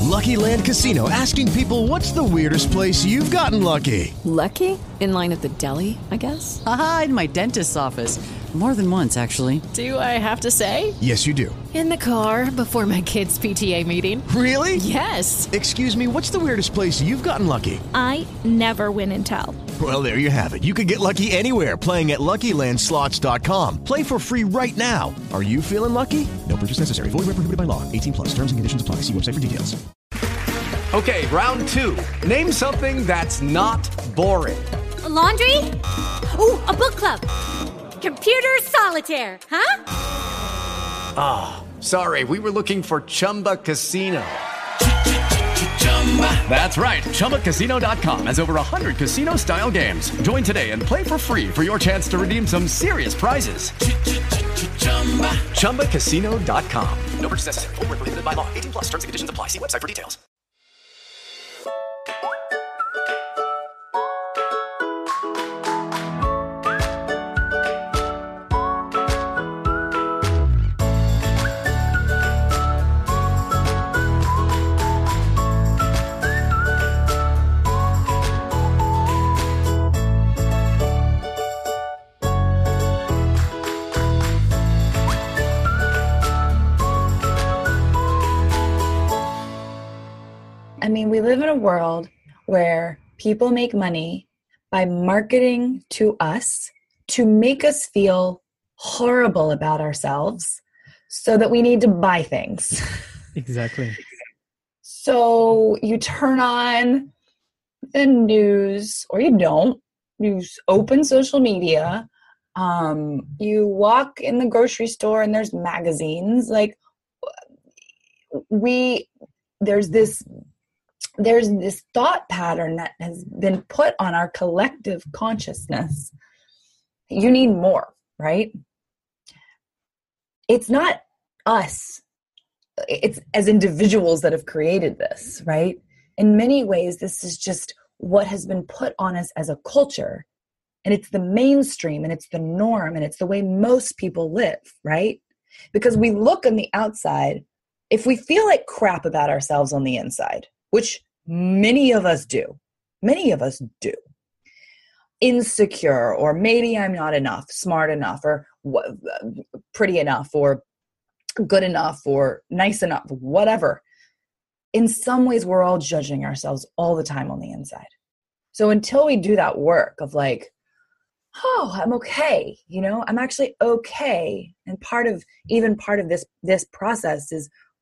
Lucky Land Casino, asking people, what's the weirdest place you've gotten lucky? Lucky? In line at the deli, I guess? Aha, in my dentist's office. More than once, actually. Do I have to say? Yes, you do. In the car before my kids' PTA meeting. Really? Yes. Excuse me, what's the weirdest place you've gotten lucky? I never win and tell. Well, there you have it. You can get lucky anywhere, playing at LuckyLandSlots.com. Play for free right now. Are you feeling lucky? No purchase necessary. Void where prohibited by law. 18 plus. Terms and conditions apply. See website for details. Okay, round two. Name something that's not boring. A laundry? Ooh, a book club. Computer solitaire, huh? Ah, sorry, we were looking for Chumba Casino. That's right, ChumbaCasino.com has over 100 casino-style games. Join today and play for free for your chance to redeem some serious prizes. ChumbaCasino.com. No purchase necessary. Void where prohibited by law. 18 plus. Terms and conditions apply. See website for details. I mean, we live in a world where people make money by marketing to us to make us feel horrible about ourselves so that we need to buy things. Exactly. So you turn on the news, or you don't. You open social media. You walk in the grocery store and there's magazines. Like, there's this thought pattern that has been put on our collective consciousness. You need more, right? It's not us. It's as individuals that have created this, right? In many ways, this is just what has been put on us as a culture. And it's the mainstream, and it's the norm, and it's the way most people live, right? Because we look on the outside, if we feel like crap about ourselves on the inside, which many of us do, insecure, or maybe I'm not enough, smart enough, or pretty enough, or good enough, or nice enough, whatever. In some ways, we're all judging ourselves all the time on the inside. So until we do that work of like, oh, I'm okay, I'm actually okay. And part of this process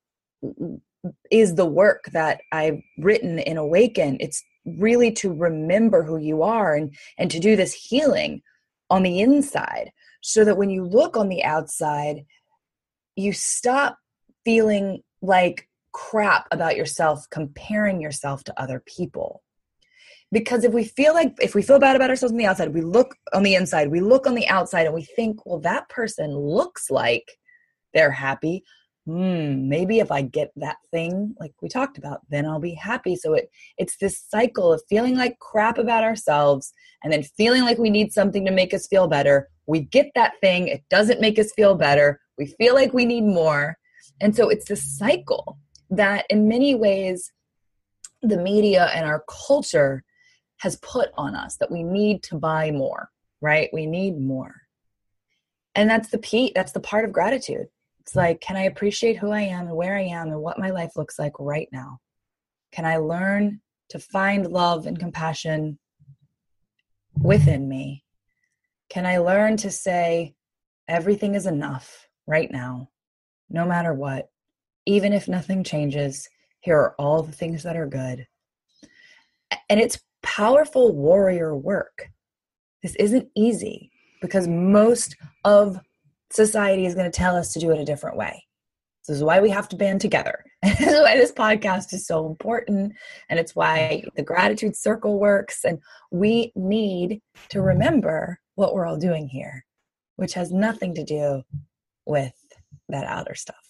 is the work that I've written in Awaken. It's really to remember who you are and to do this healing on the inside, so that when you look on the outside, you stop feeling like crap about yourself, comparing yourself to other people. Because if we feel bad about ourselves on the outside, we look on the inside, we look on the outside, and we think, well, that person looks like they're happy. Maybe if I get that thing like we talked about, then I'll be happy. So it's this cycle of feeling like crap about ourselves and then feeling like we need something to make us feel better. We get that thing. It doesn't make us feel better. We feel like we need more. And so it's this cycle that in many ways the media and our culture has put on us, that we need to buy more, right? We need more. And that's the part of gratitude. It's like, can I appreciate who I am and where I am and what my life looks like right now? Can I learn to find love and compassion within me? Can I learn to say everything is enough right now, no matter what? Even if nothing changes, here are all the things that are good. And it's powerful warrior work. This isn't easy because most of society is going to tell us to do it a different way. This is why we have to band together. And this is why this podcast is so important. And it's why the gratitude circle works. And we need to remember what we're all doing here, which has nothing to do with that outer stuff.